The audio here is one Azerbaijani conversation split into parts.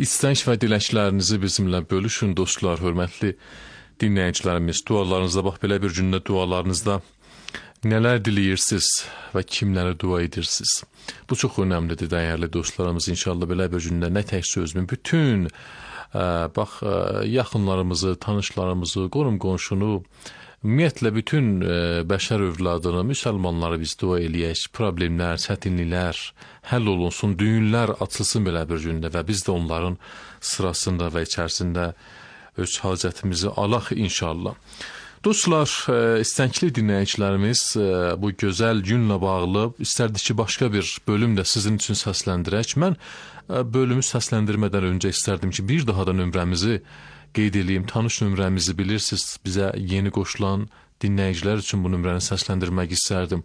İstənç və diləklərinizi bizimlə bölüşün dostlar, hörmətli dinləyicilərimiz. Dualarınızda, bax belə bir gündə dualarınızda nələr diləyirsiniz və kimlərə dua edirsiniz? Bu çox önəmlidir, dəyərli dostlarımız. İnşallah belə bir gündə nə tək sözümün bütün yaxınlarımızı, tanışlarımızı, qohum-qonşunu, ümumiyyətlə bütün bəşər övladını, müsəlmanları biz dua eləyək, problemlər, çətinliklər həll olunsun, düyünlər açılsın belə bir gündə və biz də onların sırasında və içərisində öz hacətimizi alaq inşallah. Dostlar, istənkli dinləyicilərimiz bu gözəl günlə bağlı istərdik ki, başqa bir bölüm də sizin üçün səsləndirək. Mən bölümü səsləndirmədən öncə istərdim ki, bir daha da nömrəmizi qeyd edeyim. Tanış nömrəmizi bilirsiniz, bizə yeni qoşulan dinləyicilər üçün bu nömrəni səsləndirmək istərdim.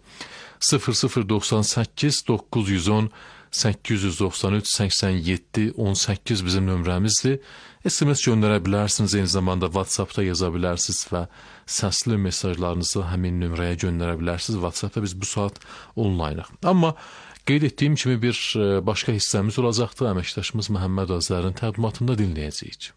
0098 910 893 87 18 bizim nömrəmizdir. SMS göndərə bilərsiniz, eyni zamanda WhatsAppda yaza bilərsiniz və səsli mesajlarınızı həmin nömrəyə göndərə bilərsiniz. WhatsAppda biz bu saat onlaynıq. Amma qeyd etdiyim kimi bir başqa hissəmiz olacaqdır. Əməkdaşımız Məhəmməd Azərin təqdimatında dinləyəcəyik.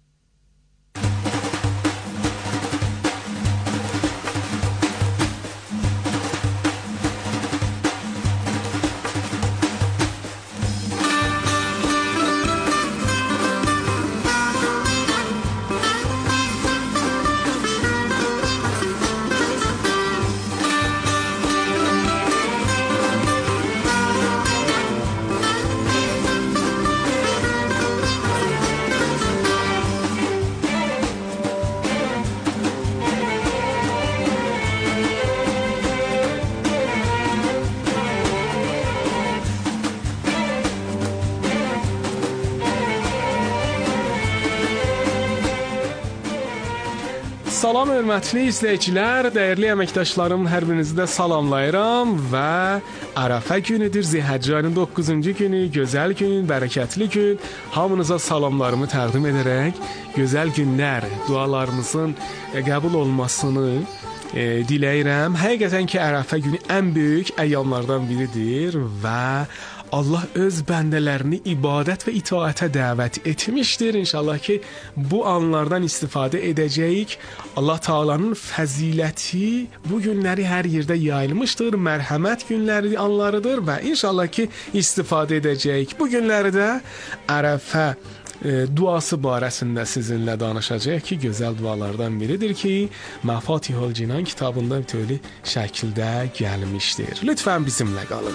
Salam hörmətli izləyicilər, dəyərli əməkdaşlarım, hər birinizi də salamlayıram və Ərəfə günüdür, Zilhəcce ayının 9-cu günü, gözəl gün, bərəkətli gün. Hamınıza salamlarımı təqdim edərək gözəl günlər, dualarımızın qəbul olmasını diləyirəm. Həqiqətən ki, Ərəfə günü ən böyük əyyamlardan biridir və Allah öz bəndələrini ibadət və itaətə dəvət etmişdir. İnşallah ki, bu anlardan istifadə edəcəyik. Allah Taala'nın fəziləti bu günləri hər yerdə yayılmışdır. Mərhəmət günləri anlarıdır və inşallah ki, istifadə edəcəyik. Bu günləri də Ərəfə duası barəsində sizinlə danışacağıq ki, gözəl dualardan biridir ki, Məfatihul Cinan kitabında bütövlü şəkildə gəlmişdir. Lütfən bizimlə qalın.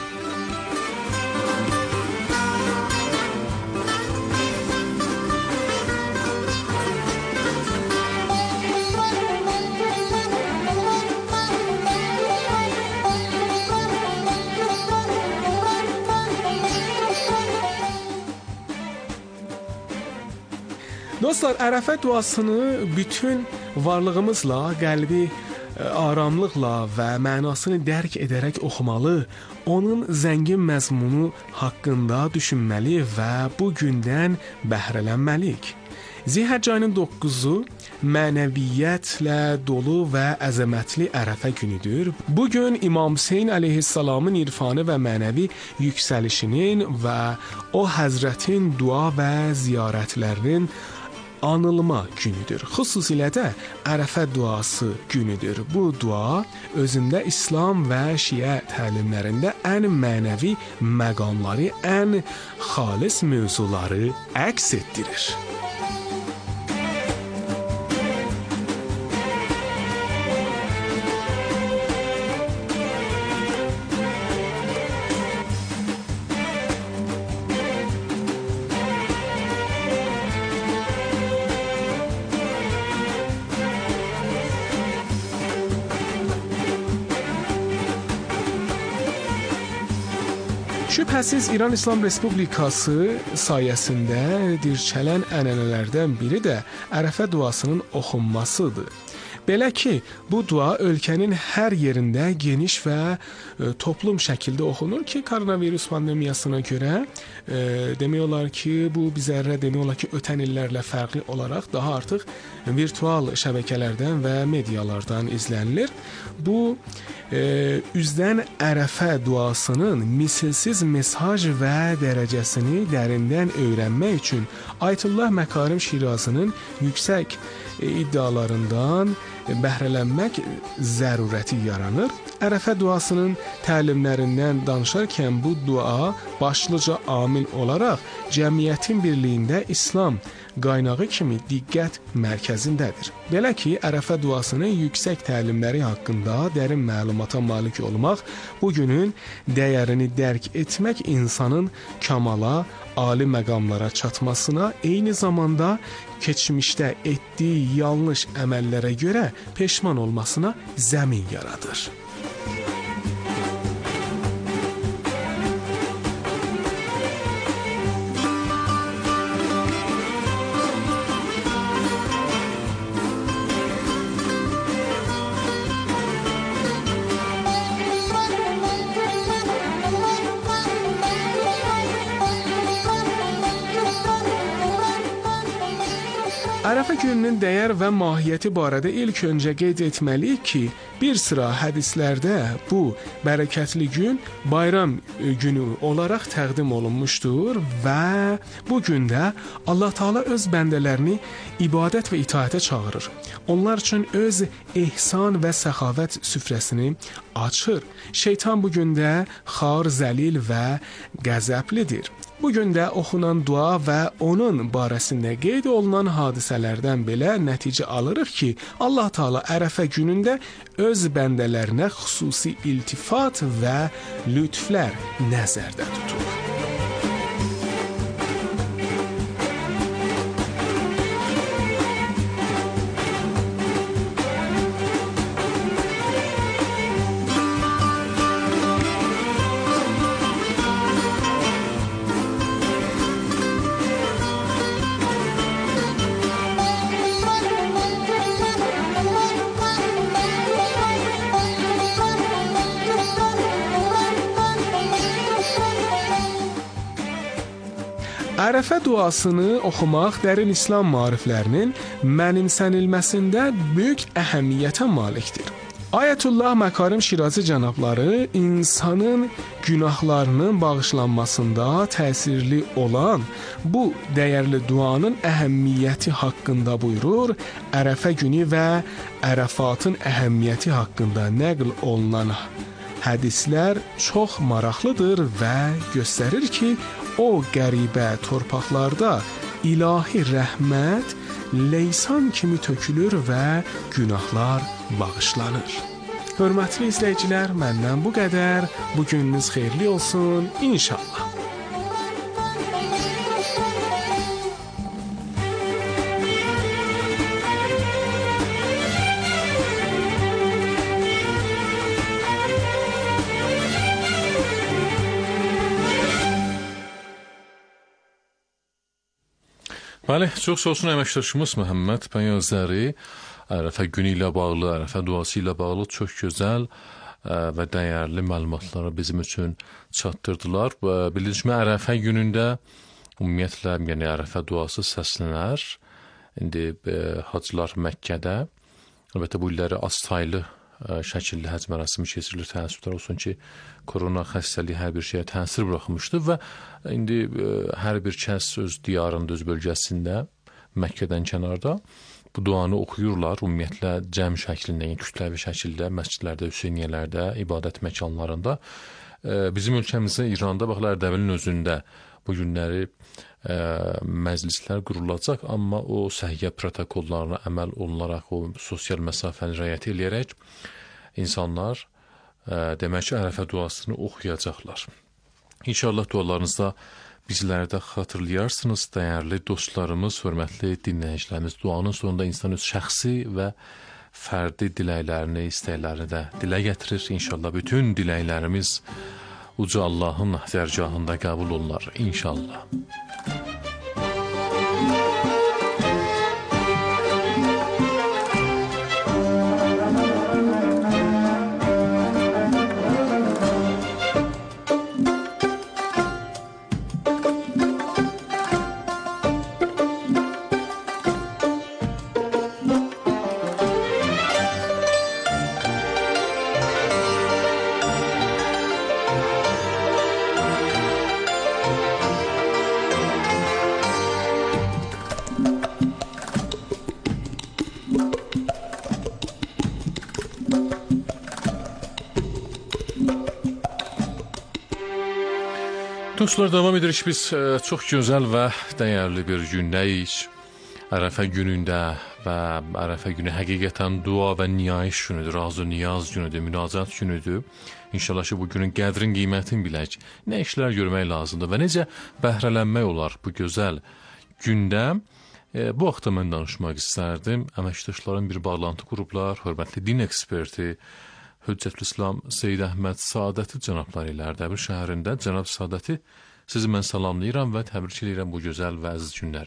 Dostlar, Ərəfə duasını bütün varlığımızla, qəlbi aramlıqla və mənasını dərk edərək oxumalı, onun zəngin məzmunu haqqında düşünməli və bu gündən bəhrələnməliyik. Zilhəcce ayının 9-u mənəviyyətlə dolu və əzəmətli Ərəfə günüdür. Bu gün İmam Hüseyn əleyhissalamın irfanı və mənəvi yüksəlişinin və o həzrətin dua və ziyarətlərinin anılma günüdür. Xüsusilə də Ərəfə duası günüdür. Bu dua özündə İslam və Şiə təlimlərində ən mənəvi məqamları, ən xalis mövzuları əks etdirir. Şübhəsiz İran İslam Respublikası sayəsində dirçələn ənənələrdən biri də Ərəfə duasının oxunmasıdır. Belə ki, bu dua ölkənin hər yerində geniş və toplum şəkildə oxunur ki, koronavirus pandemiyasına görə demək olar ki, bu bizlərə demək olar ki, ötən illərlə fərqli olaraq daha artıq virtual şəbəkələrdən və medialardan izlənilir. Bu üzdən Ərəfə duasının misilsiz mesaj və dərəcəsini dərindən öyrənmək üçün Ayətullah Məkarim Şirazinin yüksək iddialarından bəhrələnmək zərurəti yaranır. Ərəfə duasının təlimlərindən danışarkən bu dua başlıca amil olaraq cəmiyyətin birliyində İslam qaynağı kimi diqqət mərkəzindədir. Belə ki, Ərəfə duasının yüksək təlimləri haqqında dərin məlumata malik olmaq, bu günün dəyərini dərk etmək insanın kamala, ali məqamlara çatmasına, eyni zamanda keçmişdə etdiyi yanlış əməllərə görə peşman olmasına zəmin yaradır. Ərəfə gününün dəyər və mahiyyəti barədə ilk öncə qeyd etməliyik ki, bir sıra hədislərdə bu bərəkətli gün bayram günü olaraq təqdim olunmuşdur və bu gündə Allah Taala öz bəndələrini ibadət və itaətə çağırır. Onlar üçün öz ehsan və səxavət süfrəsini açır. Şeytan bu gündə xar, zəlil və qəzəblidir. Bu gündə oxunan dua və onun barəsində qeyd olunan hadisələrdən belə nəticə alırıq ki, Allah Taala Ərəfə günündə öz bəndələrinə xüsusi iltifat və lütflər nəzərdə tutur. Ərəfə duasını oxumaq dərin İslam maariflərinin mənimsənilməsində böyük əhəmiyyətə malikdir. Ayətullah Məkarim Şirazi cənabları insanın günahlarının bağışlanmasında təsirli olan bu dəyərli duanın əhəmiyyəti haqqında buyurur. Ərəfə günü və Ərəfatın əhəmiyyəti haqqında nəql olunan hədislər çox maraqlıdır və göstərir ki, o qəribə torpaqlarda ilahi rəhmət leysan kimi tökülür və günahlar bağışlanır. Hörmətli izləyicilər, məndən bu qədər. Bu gününüz xeyirli olsun, inşallah. Bəli, çox sağ olsun əməkdaşımız Məhəmməd Pəyazəri Ərəfə günü ilə bağlı, Ərəfə duası ilə bağlı çox gözəl və dəyərli məlumatları bizim üçün çatdırdılar. Bildiyiniz kimi Ərəfə günündə ümumiyyətlə yəni Ərəfə duası səslənər. İndi hacılar Məkkədə, əlbəttə bu illəri azsaylı şəkildə həcc mərasimi keçirilir. Təəssüflər olsun ki, korona xəstəliyi hər bir şeyə təsir buraxmışdı və indi hər bir kəs öz diyarında, öz bölgəsində, Məkkədən kənarda bu duanı oxuyurlar. Ümumiyyətlə cəm şəklində, yəni kütləvi şəkildə məscidlərdə, hüseyniyələrdə, ibadət məkanlarında. Bizim ölkəmizdə, İranda baxlar Ərdəbilin özündə bu günləri məclislər qurulacaq, amma o səhiyyə protokollarına əməl olunaraq, o sosial məsafəni riayət edərək insanlar demək ki, Ərəfə duasını oxuyacaqlar. İnşallah dualarınızda bizləri də xatırlayarsınız, dəyərli dostlarımız, hörmətli dinləyicilərimiz. Duanın sonunda insan öz şəxsi və fərdi diləklərini, istəklərini də dilə gətirir. İnşallah bütün diləklərimiz Uca Allahın dərgahında qəbul olunar. İnşallah. Dostlar, davam edirik biz. Çox gözəl və dəyərli bir gündəyik. Ərəfə günündə və Ərəfə günü həqiqətən dua və niyayiş günüdür, razı niyaz günüdür, münacat günüdür. İnşallah ki, bu günün qədrin, qiymətini bilək, nə işlər görmək lazımdır və necə bəhrələnmək olar bu gözəl gündə. Bu haqda mən danışmaq istərdim. Əməkdaşların bir bağlantı qurublar, hörmətli din eksperti Hüccətülislam Seyid Əhməd Saadəti cənabları ilə Ərdəbil şəhərində. Cənab Saadəti, sizi mən salamlayıram və təbrik edirəm bu gözəl və əziz günləri.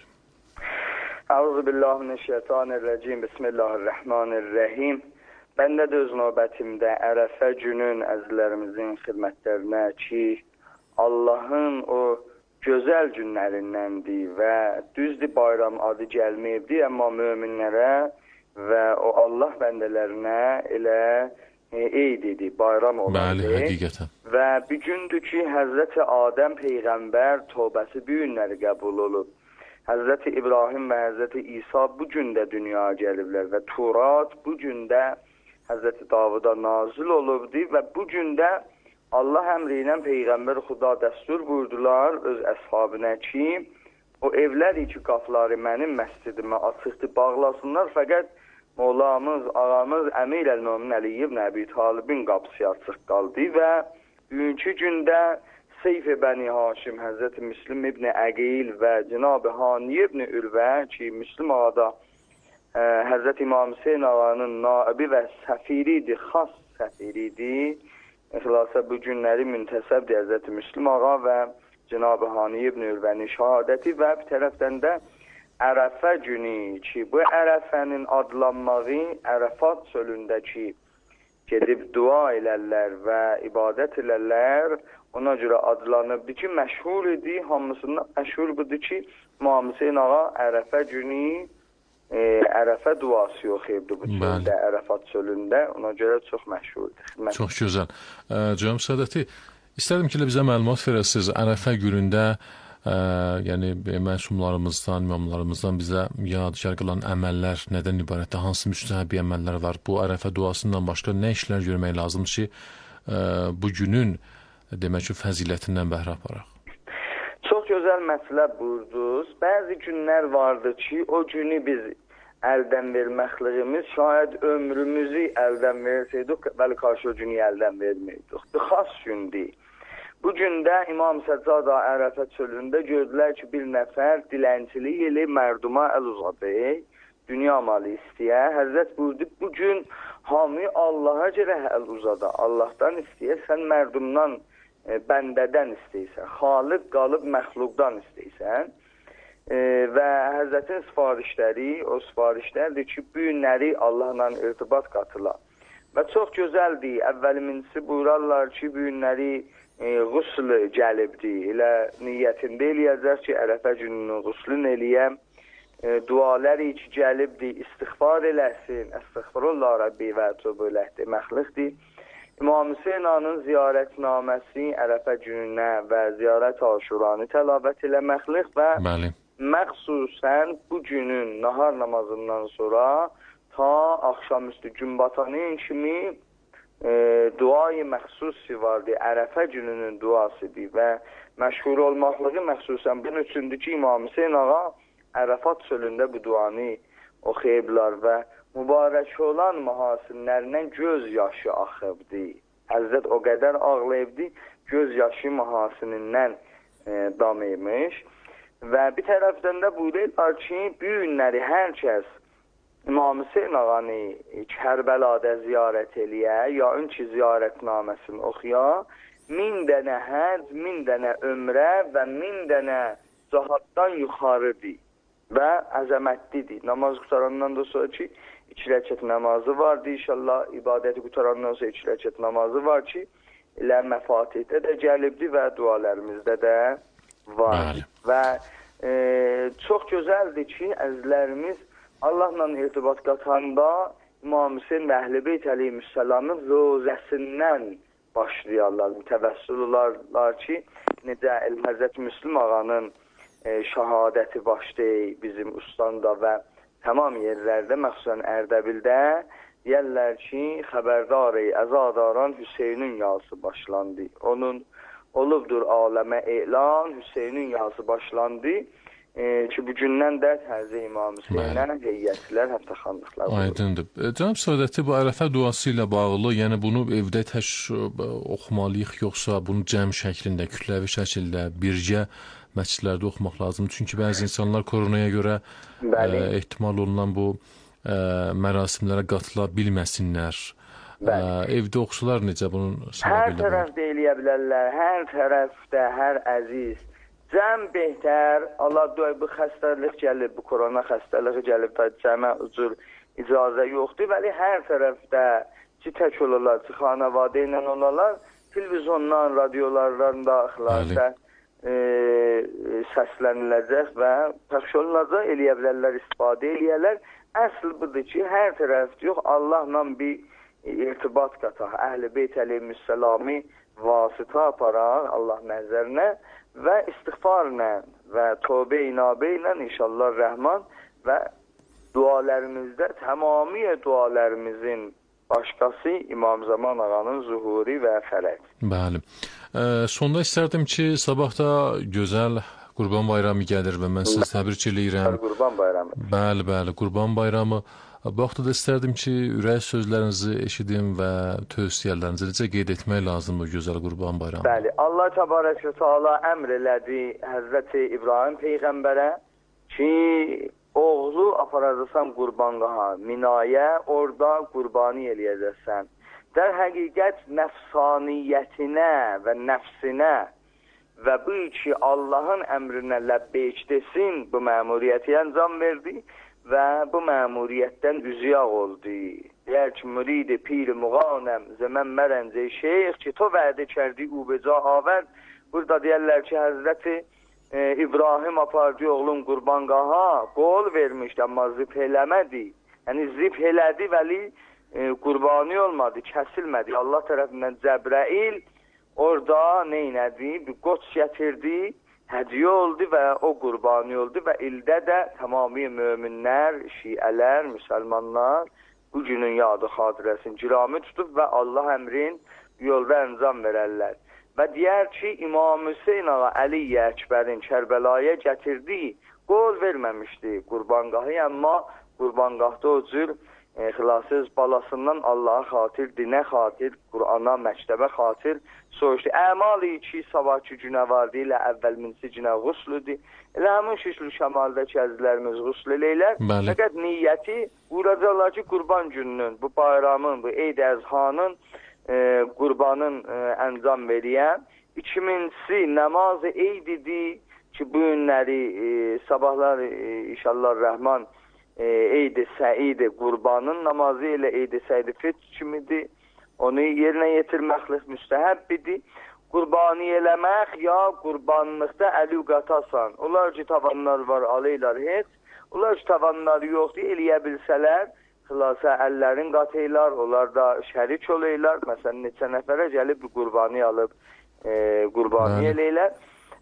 Euzubillahimineşşeytanirracim. Bismillahirrahmanirrahim. Ben de öz növbətimdə Ərəfə günün əzizlərimizin xidmətlərinə ki, Allahın o gözəl günlərindəndir və düzdür bayram adı gəlməyibdir, amma möminlərə və o Allah bəndələrinə elə eid idi, bayram olardı. Bəli, həqiqətən. Və bir gündür ki, Həzrəti Adəm Peyğəmbər tövbəsi bu günləri qəbul olub. Həzrəti İbrahim və Həzrəti İsa bu gündə dünyaya gəliblər və Turat bu gündə Həzrəti Davuda nazil olubdur və bu gündə Allah əmri ilə Peyğəmbər Xuda dəstur buyurdular öz əshabına ki, o evləri ki, qapıları mənim məscidimə açıqdır, bağlasınlar, fəqət Mevlamız, ağamız Əmir Əl-Mömin Əli ibn Əbi Talibin qapısı açıq qaldı və bugünkü gündə Seyf-i Bəni Haşim, Həzrəti Müslim ibn Əqil və Cənab-ı Hani ibn Ülvə ki, Müslim ağada Həzrəti İmam Hüseyin ağanın naibi və səfiridir, xas səfiridir. İxlasa bu günləri müntəsəbdir Həzrəti Müslim ağa və Cənab-ı Hani ibn Ülvənin şəhadəti və bir tərəfdən də Ərəfə günü ki, bu Ərəfənin adlanmağı Ərəfat çölündəki gedib dua elərlər və ibadət elərlər, ona görə adlanıbdır ki, məşhur idi, hamısından məşhur budur ki, İmam Hüseyin ağa Ərəfə günü Ərəfə duası yoxuyubdur bu çöldə, Ərəfat çölündə, ona görə çox məşhurdur. Çox gözəl. Cənab Saadəti, istədim ki, bizə məlumat verəsiniz. Ərəfə günündə yəni məsumlarımızdan, imamlarımızdan bizə yadigar qalan əməllər nədən ibarətdir? Hansı müstəhəbi əməllər var? Bu Ərəfə duasından başqa nə işlər görmək lazımdır ki, bu günün demək ki, fəzilətindən bəhrə aparaq? Çox gözəl məsələ buyurdunuz. Bəzi günlər vardır ki, o günü biz əldən verməkliğimiz, şayad ömrümüzü əldən versəydik, bəli qarşı o günü əldən verməydik. Bir xas gündür. Bu gündə İmam Səccad Ərəfə çölündə gördülər ki, bir nəfər dilənçilik ilə mərduma əl uzadı, dünya malı istəyə. Həzrət buyurdu, bu gün hamı Allaha görə əl uzadı, Allahdan istəyə, sən mərdumdan, bəndədən istəyirsən, xalıq qalıb məxluqdan istəyirsən. Və Həzrətin sifarişləri, o sifarişlərdir ki, bu günləri Allahla irtibat qatılar. Və çox gözəldir, əvvəlincisi buyurarlar ki, bu günləri qusl gəlibdir. Elə niyyətində eləyəcək ki, Ərəfə gününün quslunu eləyəm. Duaları ki, gəlibdir, istiğfar eləsin. Əstəğfirullah Rəbbi və tövbə eləh deməklikdir. İmam Hüseyin ağanın ziyarətnaməsi Ərəfə gününə və ziyarət aşuranı təlavət eləməklik və məxsusən bu günün nahar namazından sonra ta axşamüstü gün batanın kimi duayı məxsusi vardır, Ərəfə gününün duasıdır və məşhur olmaqlığı məxsusən bunun üçündür ki, İmam Hüseyin ağa Ərəfat çölündə bu duanı oxuyublar və mübarək olan mahasinlərindən göz yaşı axıbdır. Həzrət o qədər ağlayıbdır, göz yaşı mahasinindən damaymış və bir tərəfdən də buyururlar ki, bu günləri hər kəs İmam Hüseyin ağanı Kərbəlada ziyarət eləyə, ya ön ki ziyarətnaməsini oxuya, 1000 dənə həcc, 1000 dənə ömrə və 1000 dənə cihaddan yuxarıdır və əzəmətlidir. Namaz qutarandan da sonra ki, 2 rəkət namazı vardır. İnşallah ibadəti qutarandan sonra 2 rəkət namazı var ki, elə məfatihdə də gəlibdir və dualarımızda da var. Və çox gözəldir ki, əzizlərimiz Allahla irtibat qatanda İmam Hüseyin və Əhl-i Beyt əleyhissalamın rozəsindən başlayarlar, mütəvəssül olarlar ki, necə Həzrət Müslim ağanın şəhadəti başlayır bizim ustandə və tamam yerlərdə, məxsusən Ərdəbildə deyərlər ki, xəbərdar azadaran Hüseynin yası başlandı. Onun olubdur aləmə elan, Hüseynin yazı başlandı. Ki bu gündən də Həzrəti İmam Hüseynə heyətlər, hətta xanlıqlar olur. Aydındır. Cənab Sadəti, bu Ərəfə duası ilə bağlı, yəni bunu evdə tək oxumalıyıq, yoxsa bunu cəm şəklində, kütləvi şəkildə, birgə məscidlərdə oxumaq lazımdır? Çünki bəzi insanlar koronaya görə ehtimal olunan bu mərasimlərə qatıla bilməsinlər. Evdə oxusular necə bunun səbəbi? Hər tərəfdə eləyə bilərlər, hər tərəfdə, hər əziz. Cəm behter, Allah dua bu xəstəlik gəlib, bu korona xəstəliyi gəlib, cəmə ucur icazə yoxdur, vəli hər tərəfdə ki tək olarlar, ki xanəvadə ilə olarlar, televizondan, radiolardan daxilərsə səsləniləcək və pəxş olunacaq, eləyə bilərlər, istifadə eləyərlər. Əsl budur ki, hər tərəfdə yox, Allahla bir irtibat qataq, Əhl-i Beyt əleyhissalami vasitə aparaq Allah nəzərinə və istiğfarla və tövbə inabə ilə inşallah rəhman və dualarımızda tamamilə dualarımızın başqası İmam Zaman ağanın zuhuri və fərəc. Bəli. Sonda istərdim ki, sabah da gözəl Qurban Bayramı gəlir və mən sizi təbrik eləyirəm. Qurban Bayramı. Bəli, bəli, Qurban Bayramı. Bu vaxtda da istərdim ki, ürək sözlərinizi eşidim və tövsiyələrinizi necə qeyd etmək lazımdır gözəl Qurban Bayramı. Bəli, Allah təbarək və təala əmr elədi Həzrəti İbrahim peyğəmbərə ki, oğlu aparacaqsan qurbanqaha, minaya, orada qurbani eləyəcəksən. در həqiqət nəfsaniyyətinə və nəfsinə və bu ki Allahın əmrinə ləbbeyk desin, bu məmuriyyəti əncam verdi və bu məmuriyyətdən üzüyaq oldu. Deyər ki, mürid-i pir-i muğanəm, zəmən mərəncə şeyx ki, to vədə kərdi ubeca avər. Burada deyərlər ki, Həzrəti İbrahim apardı oğlum qurbanqaha, qol vermişdi, amma zib eləmədi. Yəni zib elədi, vəli qurbani olmadı, kəsilmədi. Allah tərəfindən Cəbrail orada neynədi? Bir qoç gətirdi, hədiyə oldu və o qurbani oldu və ildə də tamamilə möminlər, şiələr, müsəlmanlar bu günün yadı xatirəsini girami tutub və Allah əmrin yolda əncam verərlər. Və deyər ki, İmam Hüseyn ağa Əli Əkbərin Kərbəlaya gətirdi, qol verməmişdi qurbanqahı, amma qurbanqahda o cür xilasız balasından Allaha xatir, dinə xatir, Qur'ana, məktəbə xatir soruşdu. Əmal-i ki, sabahki günə vardı, ilə əvvəlminsi günəğuslüdür. Elə həmin şişli şəmaldəki əzizlərimizğusl eləylər. Fəqət niyyəti vuracaqlar ki, qurban gününün, bu bayramın, bu Eyd-i Əzhanın, qurbanın əncam veriyən. İkincisi, namaz-ı Eydidir ki, bu günləri sabahlar inşallah rəhman Eyd-i Səid-i qurbanın namazı ilə Eyd-i Səid-i fitr kimidir. Onu yerinə yetirməklik müstəhəbbidir. Qurbani eləmək ya qurbanlıqda əli qatasan. Onlar ki, tavanlar var, aleylar heç. Onlar ki, tavanlar yoxdur, eləyə bilsələr, xilasa əllərin qatıylar, onlar da şərik olaylar. Məsələn, neçə nəfərə gəlib qurbani alıb, qurbani eləylər.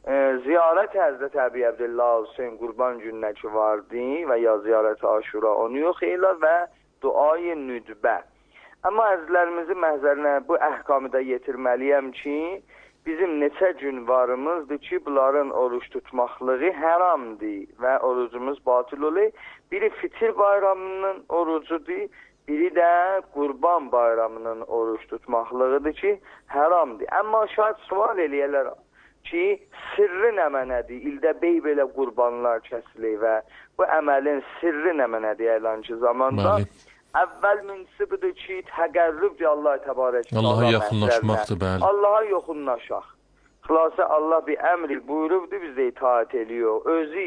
Ziyarət Həzrət Əbi Əbdillah Hüseyin qurban gününə ki vardı və ya ziyarət Aşura onu yox eylə və duayı nüdbə. Amma əzizlərimizi məhzərinə bu əhkamı da yetirməliyəm ki, bizim neçə gün varımızdır ki, bunların oruç tutmaqlığı həramdır və orucumuz batıl olur. Biri fitir bayramının orucudur, biri də qurban bayramının oruç tutmaqlığıdır ki, həramdır. Amma şahid sual eləyərlər ki, sirri nə mənədir? İldə bey belə qurbanlar kəsilir və bu əməlin sirri nə mənədir əyləncə zamanda? Əvvəl münsü budur ki, təqərrübdir Allah təbarək. Allaha yaxınlaşmaqdır, bəli. Allaha yaxınlaşaq. Xülasə Allah bir əmr buyurubdur, biz də itaat ediyor. Özü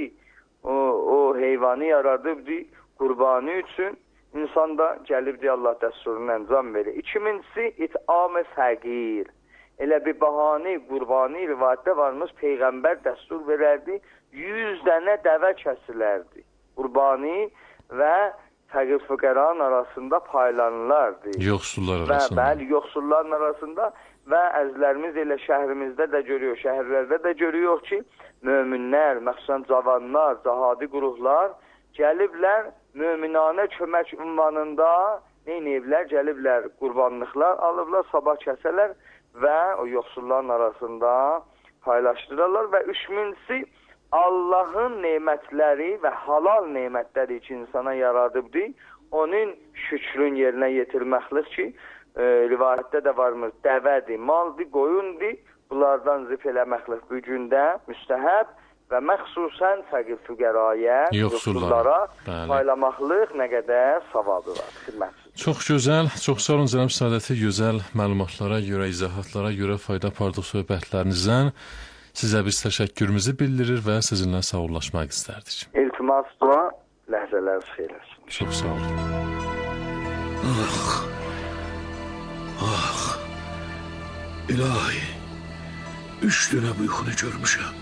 o heyvanı yaradıbdır qurbanı üçün. İnsan da gəlibdir Allah dəsturunu əncam verir. İkincisi, it'am-ı fəqir. Elə bir bahane qurbani rivayətdə varmış, Peyğəmbər dəstur verərdi, 100 dənə dəvə kəsilərdi. Qurbani və fəqir füqəranın arasında paylanılardı. Yoxsullar arasında. Bəli, yoxsulların arasında və əzizlərimiz elə şəhrimizdə də görüyor, şəhərlərdə də görüyor ki, möminlər, məxsusən cavanlar, cahadi qruhlar gəliblər, möminanə kömək ünvanında neynəyiblər, gəliblər qurbanlıqlar alıblar, sabah kəsələr və o yoxsulların arasında paylaşdırırlar və üçüncüsü Allahın nemətləri və halal nemətləri ki insana yaradıbdır, onun şükrün yerinə yetirməklik ki, rivayətdə də varmı, dəvədir, maldır, qoyundur, bunlardan zif eləməklik bu gündə müstəhəb və məxsusən fəqir füqəraya, yoxsullara paylamaqlıq nə qədər savabı var, xidmətsiz. Çox gözəl, çox sağ olun cənab Səadəti, gözəl məlumatlara görə, izahatlara görə, fayda apardıq söhbətlərinizdən. Sizə biz təşəkkürümüzü bildirir və sizinlə sağollaşmaq istərdik. İltimas dua, ləhzələr xeyirlər. Çox sağ olun. İlahi, 3 dönə yuxunu görmüşəm.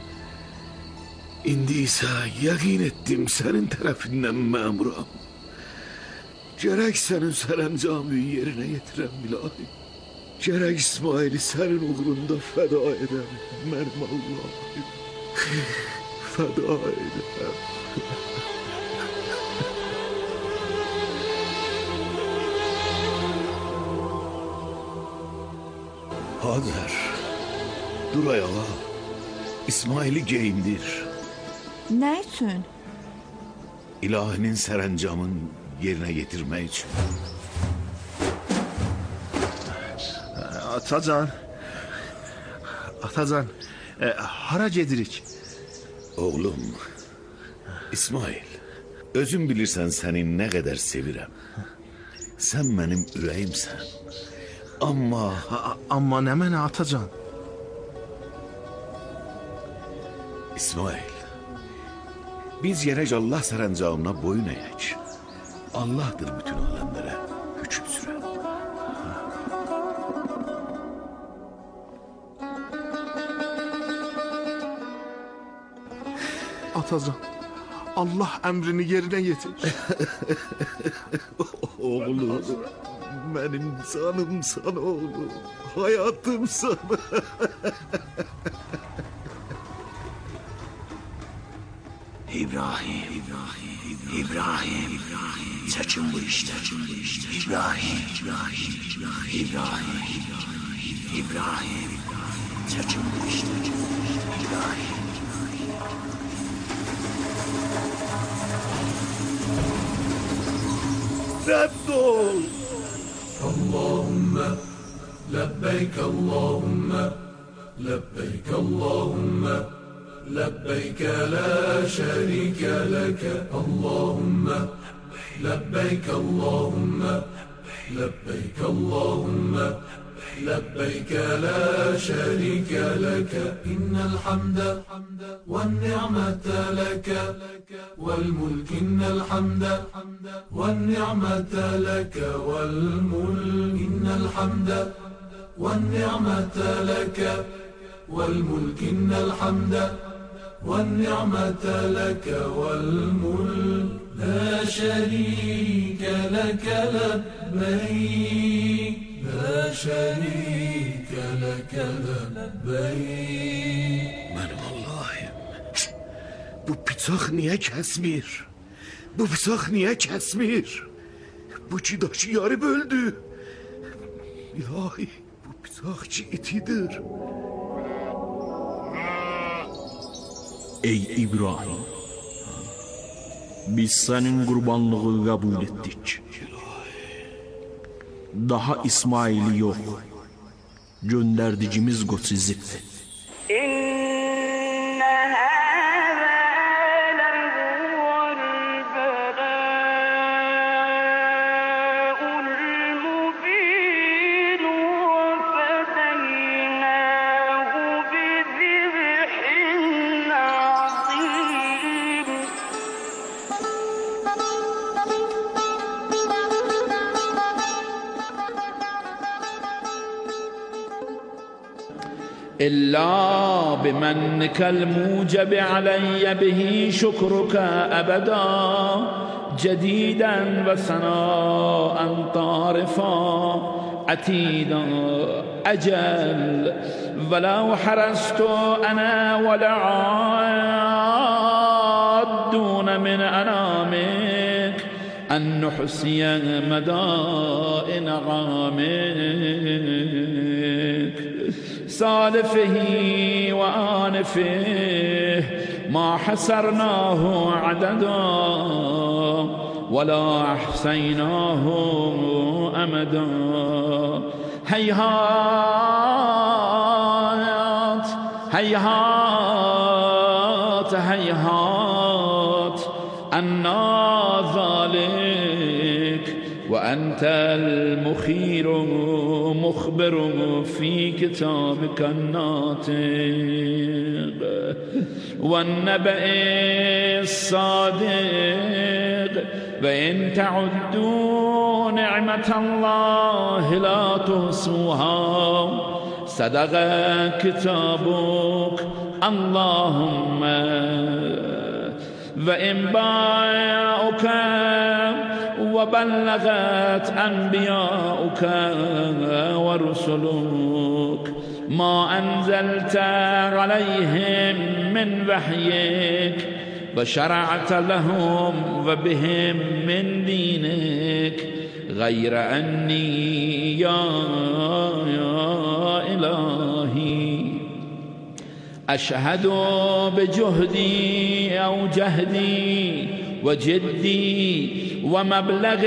İndi isə yəqin etdim sənin tərəfindən məmuram. Gərək sənin sərəncamı yerinə yetirəm ilahi. Gərək İsmaili sənin uğrunda fəda edəm, mənim Allahım. Fəda edəm. Hacer, dur ayağa. İsmail'i geyindir. Nə üçün? İlahinin sərəncamın yerinə yetirmək üçün. Atacan, hara gedirik? Oğlum, İsmail, özün bilirsən səni nə qədər sevirəm. Sən mənim ürəyimsən. Amma nə mənə atacan? İsmail, biz gərək Allah sərəncamına boyun əyək. Allahdır bütün aləmlərə hüküm sürən. Atacan, Allah əmrini yerinə yetir. Oğlum, mənim canımsan oğlum, hayatımsan. İbrahim, çəkin bu işdə. İbrahim, çəkin bu işdə. İbrahim. Rədd ol! Allahümme, lebbeyk Allahümme, lebbeyk Allahümme, lebbeyk la şerike leke. Allahümme, lebbeyk Allahümme, lebbeyk Allahümme, lebbeyk la şerike leke. İnnel hamde ve ni'mete leke vel mulk. İnnel hamde ve ni'mete leke vel mulk. İnnel hamde ve ni'mete leke vel mulk. İnnel hamde ve ni'mete leke vel mulk. La şerike leke lebbeyk. La şerike leke lebbeyk. Mənim Allahım, bu bıçaq niyə kəsmir? Bu bıçaq niyə kəsmir? Bu ki daşı yarı böldü. İlahi, bu bıçaq ki itidir. Ey İbrahim, biz senin qurbanlığı qəbul etdik. Daha İsmail'i yok. Gönderdicimiz qoçu zibdir. إلا بمنك الموجب علي به شكرك أبدا جديدا وثناء طارفا عتيدا أجل ولو حرست أنا ولا عادون من أنامك أن نحصي مدائن عامك سالفه وآنفه ما حسرناه عددا ولا أحصيناه أمدا هيهات هيهات هيهات أنا ذلك وأنت المخير مخبر في كتابك الناطق والنبأ الصادق وإن تعدوا نعمة الله لا تحصوها صدق كتابك اللهم وإن بايعك وبلغت أنبياؤك ورسلك ما أنزلت عليهم من وحيك وشرعت لهم وبهم من دينك غير أني يا إلهي أشهد بجهدي أو جهدي وجدي ومبلغ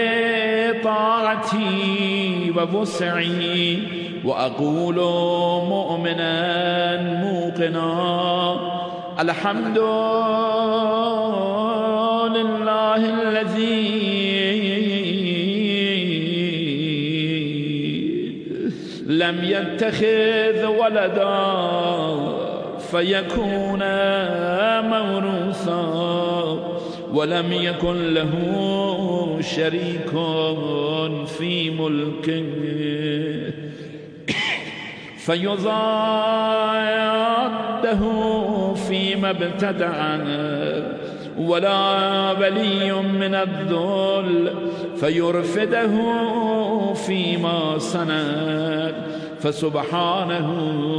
طاعتي ووسعي وأقول مؤمنا موقنا الحمد لله الذي لم يتخذ ولدا فيكون موروثا ولم يكن له شريك في ملكه فيضاده فيما ابتدع ولا ولي من الذل فيرفده فيما سند فسبحانه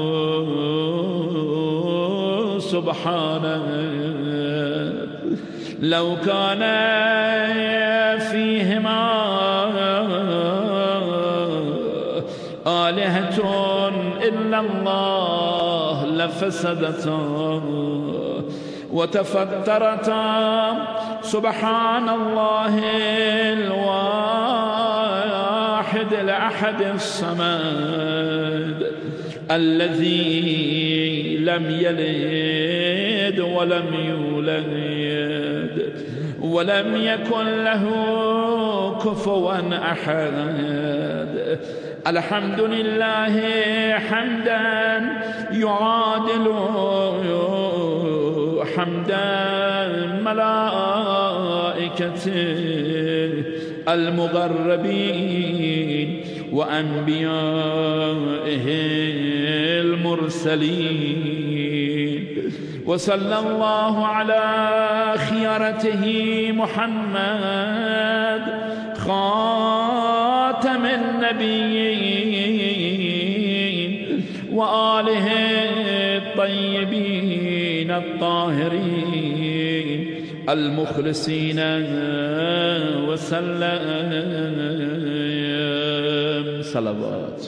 سبحانه لو كان فيهما آلهة إلا الله لفسدتا وتفترتا سبحان الله الواحد الأحد الصمد الذي لم يلد ولم يولد ولم يكن له كفوا أحد الحمد لله حمدا يعادل حمدا ملائكته المقربين وأنبيائه المرسلين وصلى الله على خيرته محمد خاتم النبيين وآله الطيبين الطاهرين المخلصين وسلم صلوات.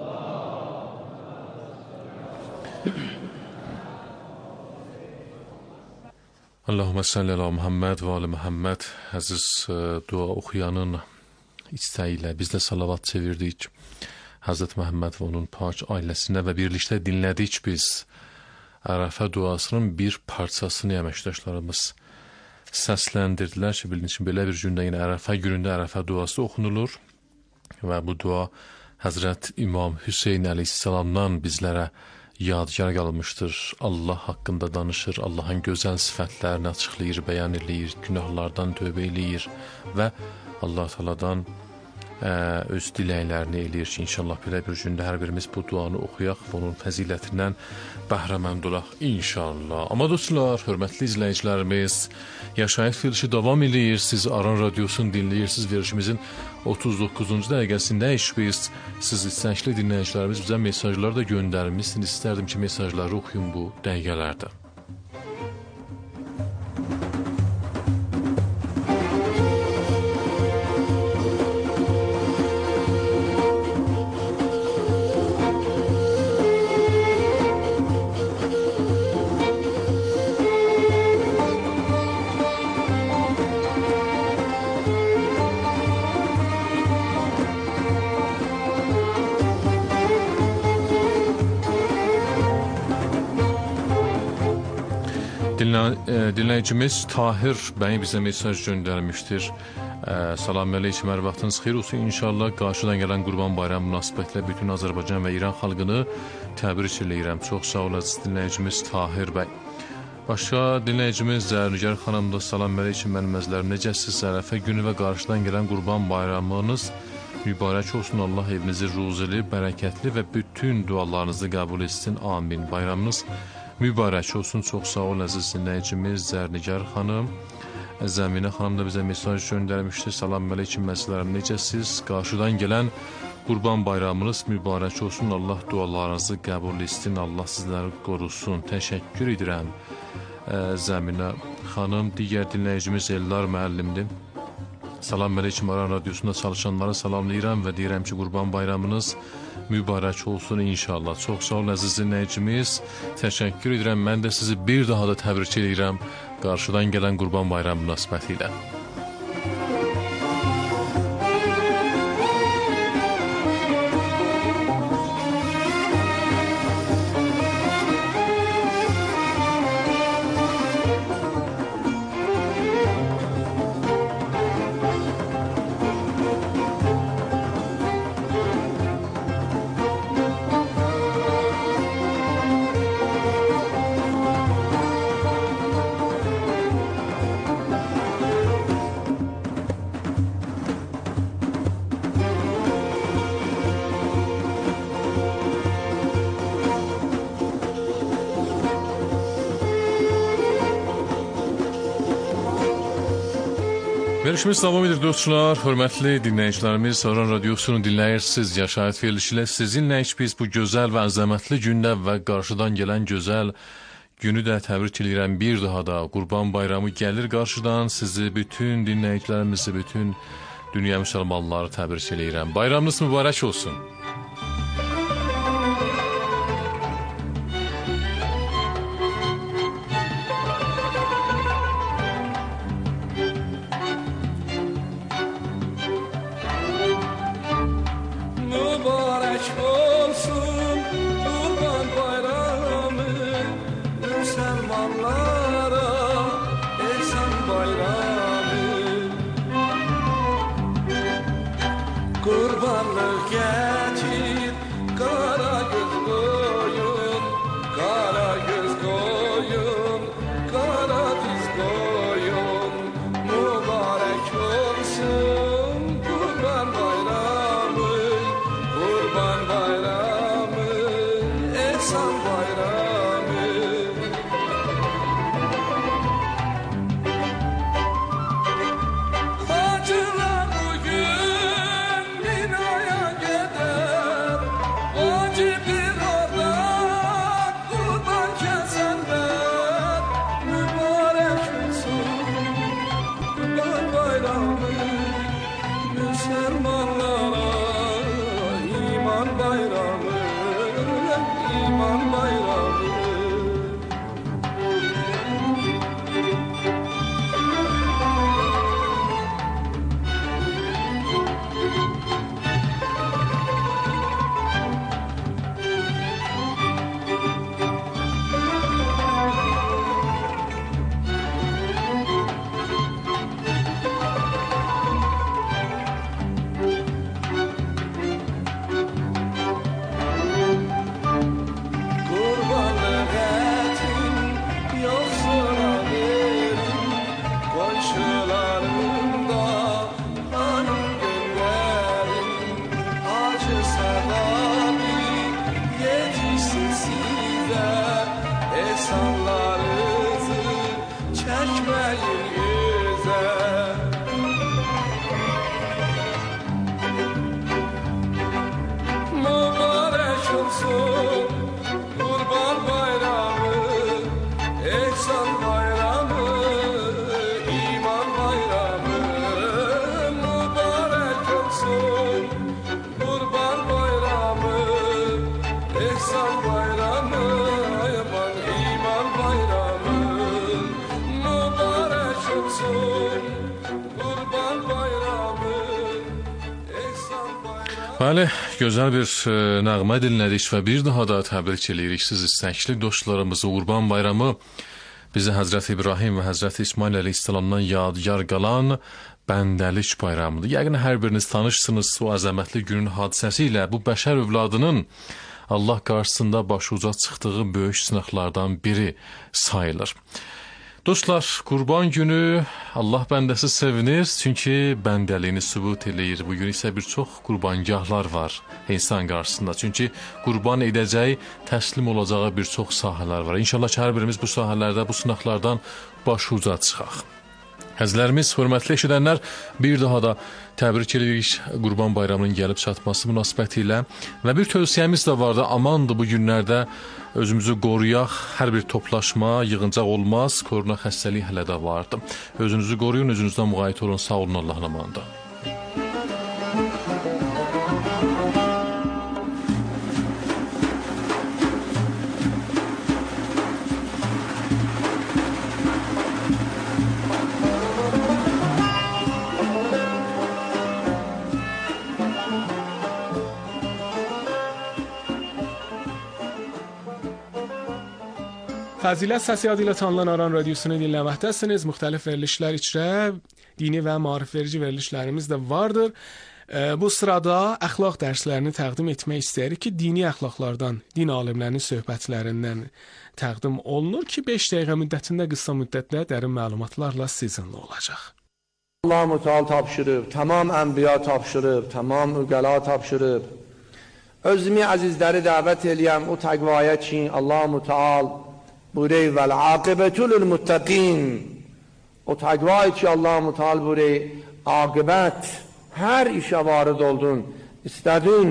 Allahümme salli ala Muhammed ve ala Muhammed. Aziz dua okuyanın isteğiyle biz de salavat çevirdik. Hazreti Muhammed ve onun pak ailesine ve birlikte dinledik biz. Ərəfə duasının bir parçasını əməkdaşlarımız səsləndirdilər ki, bilin için belə bir gündə yine Ərəfə günündə Ərəfə duası oxunulur və bu dua Həzrət İmam Hüseyin əleyhissalamdan bizlərə yadgar qalmışdır. Allah haqqında danışır, Allahın gözəl sifətlərini açıqlayır, bəyan eləyir, günahlardan tövbə eləyir və Allah Teala'dan öz diləklərini eləyir ki, inşallah belə bir gündə hər birimiz bu duanı oxuyaq və onun fəzilətindən bəhrəmənd olaq inşallah. Amma dostlar, hörmətli izləyicilərimiz, Yaşayış verilişi davam eləyir. Siz Aran Radiosunu dinləyirsiniz. Verilişimizin 39-cu dəqiqəsindəyik biz. Siz istəkli dinləyicilərimiz bizə mesajlar da göndərmişsiniz. İstərdim ki, mesajları oxuyun bu dəqiqələrdə. dinləyicimiz Tahir bəy bizə mesaj göndərmişdir. Salam əleykum, hər vaxtınız xeyir olsun. İnşallah qarşıdan gələn Qurban Bayramı münasibətilə bütün Azərbaycan və İran xalqını təbrik edirəm. Çox sağ olun dinləyicimiz Tahir bəy. Başqa dinləyicimiz Zərnigar xanım da salam əleykum, mənim əzizlərim, necəsiz? Ərəfə günü və qarşıdan gələn Qurban Bayramınız mübarək olsun. Allah evinizi ruzili, bərəkətli və bütün dualarınızı qəbul etsin. Amin. Bayramınız mübarək olsun. Çox sağ olun əziz dinləyicimiz Zərnigar xanım. Zəminə xanım da bizə mesaj göndərmişdir. Salam əleykum əzizlərim, necəsiz? Qarşıdan gələn Qurban Bayramınız mübarək olsun. Allah dualarınızı qəbul etsin. Allah sizləri qorusun. Təşəkkür edirəm. Zəminə xanım, digər dinləyicimiz Eldar müəllimdir. Salam əleykum, Aran Radiosunda çalışanları salamlayıram və deyirəm ki, Qurban Bayramınız mübarək olsun inşallah. Çox sağ olun əziz dinləyicimiz. Təşəkkür edirəm. Mən də sizi bir daha da təbrik edirəm qarşıdan gələn Qurban Bayramı münasibətilə. Verişimiz davam edir dostlar, hörmətli dinləyicilərimiz, Aran Radiosunu dinləyirsiniz. Yaşayət verilişi ilə sizinləyik biz bu gözəl və əzəmətli gündə və qarşıdan gələn gözəl günü də təbrik edirəm. Bir daha da Qurban Bayramı gəlir qarşıdan. Sizi, bütün dinləyicilərimizi, bütün dünya müsəlmanları təbrik edirəm. Bayramınız mübarək olsun. Bəli, gözəl bir nəğmə dinlədik və bir daha da təbrik edirik siz istəkli dostlarımızı. Qurban Bayramı bizi Həzrət İbrahim və Həzrət İsmail əleyhissalamdan yadigar qalan bəndəlik bayramıdır. Yəqin hər biriniz tanışsınız o əzəmətli günün hadisəsi ilə. Bu bəşər övladının Allah qarşısında başuca çıxdığı böyük sınaqlardan biri sayılır. Dostlar, Qurban günü Allah bəndəsi sevinir, çünki bəndəliyini sübut eləyir. Bugün isə bir çox qurbangahlar var insan qarşısında. Çünki qurban edəcəyi, təslim olacağı bir çox sahələr var. İnşallah ki, hər birimiz bu sahələrdə, bu sınaqlardan başuca çıxaq. Əzizlərimiz, hörmətli eşidənlər, bir daha da təbrik edirik Qurban bayramının gəlib çatması münasibəti ilə və bir tövsiyəmiz də vardı, amandır bu günlərdə özümüzü qoruyaq, hər bir toplaşma, yığıncaq olmaz, korona xəstəliyi hələ də vardı. Özünüzü qoruyun, özünüzdən müğayət olun, sağ olun, Allahın amanında. Fəzilət səsi adı ilə tanınan Aran Radiosunu dinləməkdəsiniz. Müxtəlif verilişlər içrə dini və maarifverici verilişlərimiz də vardır. Bu sırada əxlaq dərslərini təqdim etmək istəyirik ki, dini əxlaqlardan, din alimlərinin söhbətlərindən təqdim olunur ki, 5 dəqiqə müddətində, qısa müddətdə dərin məlumatlarla sizinlə olacaq. Allah-u Teala tapşırıb, tamam ənbiya tapşırıb, tamam üqəla tapşırıb. Özümü əzizləri dəvət eləyəm o təqvaya ki, Allah-u Teala buyuruyor vel akibetul muttaqin. O takvayı ki Allah-u Teala buyuruyor, akibet her işe varid oldun. İstedin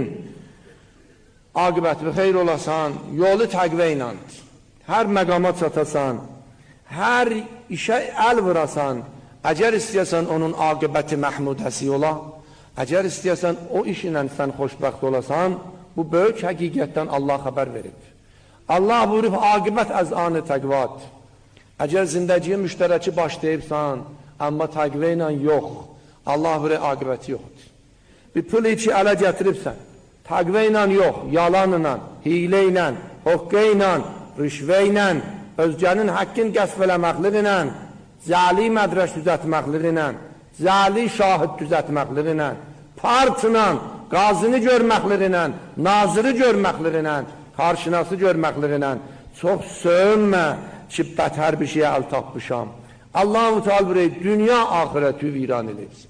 akibet bir xeyr olasan, yolu takvayla her mekama çatasan, her işe el vurasan, eğer istiyorsan onun akibeti mahmudesi ola, eğer istiyorsan o işinle sen hoşbəxt olasan, bu büyük hakikatten Allah haber verir. Allah buyurub, aqibət əz-anı təqvat. Əgər zindəciyə müştərəki başlayıbsan, amma təqvə ilə yox, Allah buyurur, aqibəti yoxdur. Bir pul içi ələ gətiribsən, təqvə ilə yox, yalanla, hilə ilə, hoqqə ilə, rüşvə ilə, özgənin haqqın qəsb eləməklir ilə, zəli mədrəş düzətməklir ilə, zəli şahid düzətməklir ilə, partla, qazını görməklir ilə, nazırı görməklir ilə, karşınası görməklərinə çox sövünmə ki, bətər bir şeyə əl tapmışam. Allah-u Teala buyuruyor, dünya ahireti viran edilsin.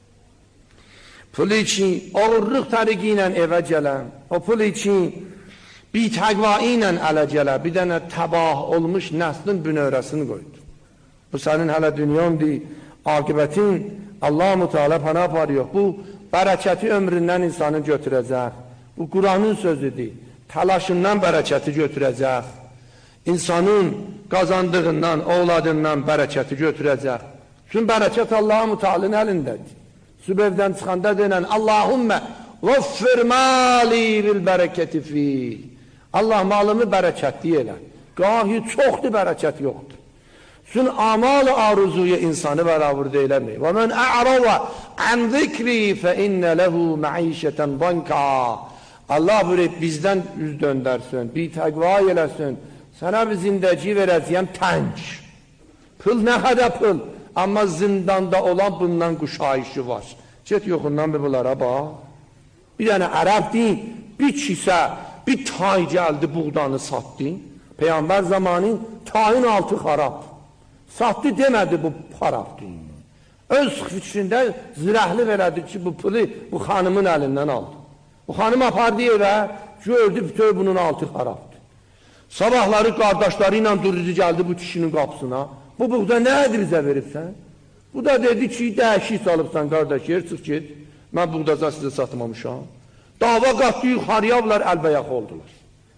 Pul için oğurluq təriki ilə evə gələn, o pul için bir təqva ilə ələ gələ, bir dənə təbah olmuş nəslin bünövrəsini qoydu. Bu sənin hələ dünyandır, aqibətin Allah-u Teala pana aparıyor. Bu bərəkəti ömründən insanı götürəcək. Bu Quranın sözüdür. Təlaşından bərəkəti götürəcək. İnsanın qazandığından, ovladından bərəkəti götürəcək. Çünki bərəkət Allah-u Teala'nın əlindədir. Sübhdən çıxanda denən Allahümmə vəffir mali bil bərəkəti fi. Allah malımı bərəkətli elə. Gahi çoxdur, bərəkət yoxdur. Çünki amal-ı arzuya insanı bərabər deyləmir. Və mən ə'rava ən zikri fə innə ləhu məişətən banka. Allah buyuruyor, bizden yüz döndərsün, bir təqva eləsin, sana bir zindəci verəcəyəm tənc. Pul nə qədər pul, amma zindanda olan bundan quşayışı var. Get yoxundan bir bunlara bax. Bir dənə ərəb deyin, bir kisə, bir tay gəldi, buğdanı satdı. Peyğəmbər zamanı tayın altı xarab. Satdı demədi, bu xarabdır. Öz fikrində zirəhli verədi ki, bu pulu bu xanımın əlindən aldı. Bu xanım apardı evə, gördü bütün bunun altı xarabdır. Sabahları qardaşları ilə durdu, gəldi bu kişinin qapısına. Bu buğda nədir bizə veribsən? Bu da dedi ki, dəyişik salıbsan qardaş, yer çıx get. Mən buğdaca sizə satmamışam. Dava qatdı, yuxarıyablar, əlbəyaq oldular.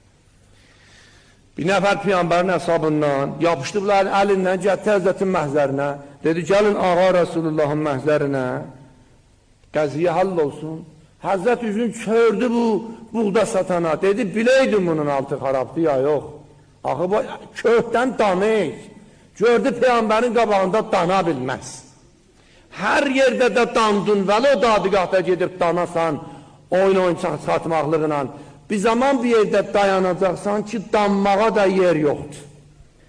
Bir nəfər Peyğəmbərin hesabından yapışdılar əlindən, getdi Həzrətin məhzərinə. Dedi, gəlin Ağa Rasulullahın məhzərinə, qəziyə hall olsun. Həzrət üzün çördü bu buğda satana. Dedi, biləydim bunun altı xarabdı ya, yox. Axı, bu köhdən danır. Gördü Peyğəmbərin qabağında dana bilməz. Hər yerdə də dandın, vəli o dadıqahda gedib danasan, oyun satmaqlığına. Bir zaman bir yerdə dayanacaqsan ki, danmağa da yer yoxdur.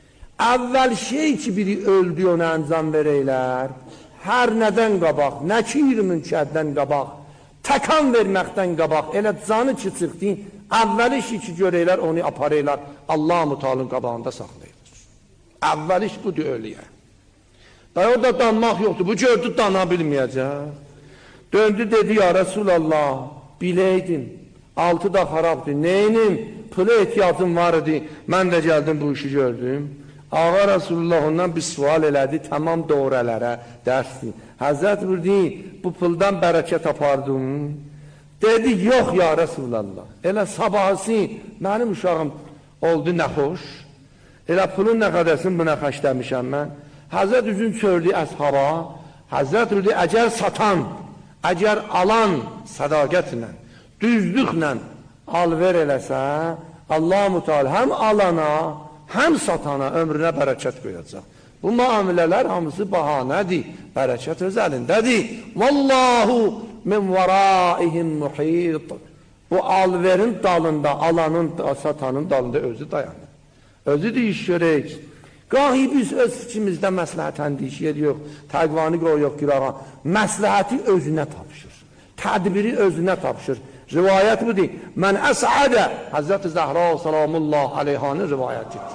Əvvəl şey ki, biri öldü, ona əncam verəylər, hər nədən qabaq, nəkir münkərdən qabaq, təkan verməkdən qabaq, elə canı ki çıxdı, əvvəl işi ki görəylər, onu aparaylar, Allah-u Teala'nın qabağında saxlayırlar. Əvvəl iş budur ölüyə. Və orada danmaq yoxdur, bu gördü dana bilməyəcək. Döndü dedi, ya Resulallah, biləydin, altı da xarabdır, neyinin, pılı ehtiyatım var idi, mən də gəldim bu işi gördüm. Ağa Resulullah ondan bir sual elədi, tamam doğrulara dərsdir. Həzrət buyurdu, bu pıldan bərəkət apardım. Dedi, yox ya Resulallah, elə sabahısı mənim uşağım oldu nə xoş, elə pulun nə qədəsin buna xəşləmişəm mən. Həzrət üzün çördü əshaba, Həzrət buyurdu, əgər satan, əgər alan sədaqətlə, düzlüklə alver eləsə, Allah-u Teala həm alana, həm satana ömrünə bərəkət qoyacaq. Bu müamilələr hamısı bahanədir, bərəkət öz əlindədir. Vallahu min varaihim muhit. Bu alverin dalında, alanın, satanın dalında özü dayanır. Özü də iş görək. Qahi biz öz fikrimizdə məsləhətən deyişir, yox, təqvanı qoyuq qırağa. Məsləhəti özünə tapışır. Tədbiri özünə tapışır. Rivayət budur. Mən əsədə, Həzrət Zəhra salamullah aleyhanın rivayətidir.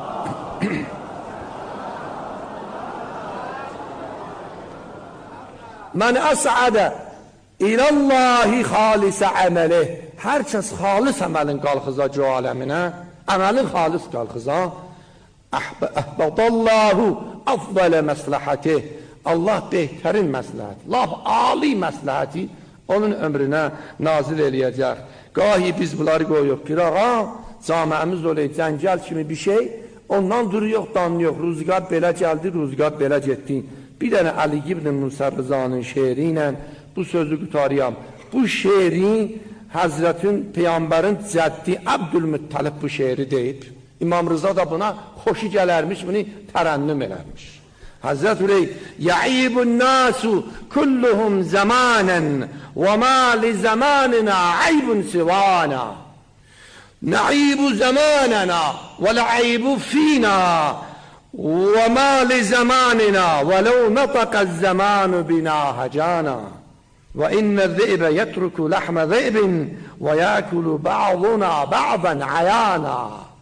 Mən əsədə İlallahi xalisə əməli. Hər kəs xalis əməlin qalxıza cu aləminə, əməlin xalis qalxıza, əhbədallahu afdalə məsləhəti. Allah behterin məsləhəti, laf ali məsləhəti onun ömrünə nazil eləyəcək. Qahi biz bunları qoyuq qırağa, camiəmiz olay, cəngəl kimi bir şey, ondan duruyor, danlıyor. Ruzgar belə gəldi, ruzgar belə getdi. Bir dənə Ali ibn Musa Rızanın şeiri ilə bu sözü qutarıyam. Bu şeiri Həzrətin, Peyğəmbərin cəddi Əbdülmüttəlib bu şeiri deyib. İmam Rıza da buna xoşu gələrmiş, bunu tərənnüm elərmiş. Həzrət Ürey, yəibun nasu kulluhum zəmanən və ma li zəmanina aybun sivana. Nəibu zəmanəna və l'aybu fina və ma li zəmanina və ləv nataqə zəmanu bina həcana. Və innə zibə yətruku ləhmə zibin və yəkulu ba'duna ba'dan ayana.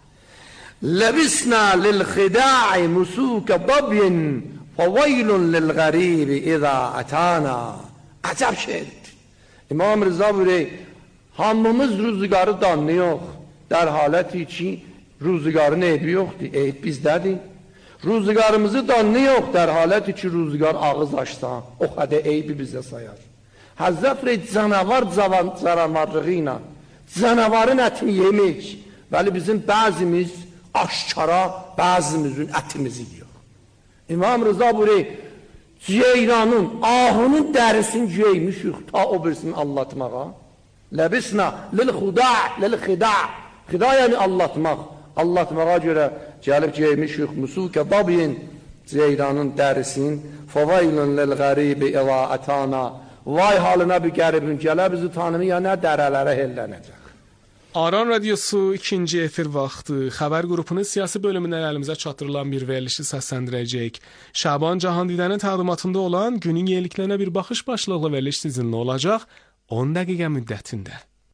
Ləbisna lil-xida'i musuka dabyin fəvaylun lil-ğaribi izə ətana. Əcəb şeydir. İmam Rıza buyuruyor, hamımız rüzgarı danlıyor. Dər haləti ki, rüzgarın eybi yoxdur, eyb bizdədir. Rüzgarımızı danlıyor, dər haləti ki, rüzgar ağız açsa, o qədər eybi bizə sayar. Həzrət Rey canavar canavarlığı ilə, canavarın ətini yemək, bəli bizim bəzimiz aşkara, bəzimizin ətimizi yiyor. İmam Rıza buyuruyor, ceyranın, ahının dərisini geymişik, ta o birisini anlatmağa. Ləbisna, lil-xida, xida yəni anlatmaq, anlatmağa görə gəlib geymişik, musukə dabiyin, ceyranın dərisini, fəvaylun lil-ğaribi izə ətana. Vay halına bir qəribin gələ bizi tanımaya nə dərələrə hellənəcək. Aran Radiosu 2-ci efir vaxtı xəbər qrupunun siyasi bölümündən əlimizə çatdırılan bir verilişi səsləndirəcək. Şaban Cahandidənin təqdimatında olan günün yeniliklərinə bir baxış başlıqlı veriliş sizinlə olacaq 10 dəqiqə müddətində.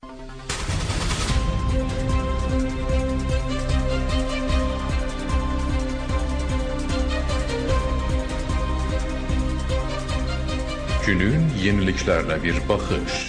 Günün yeniliklerine bir bakış.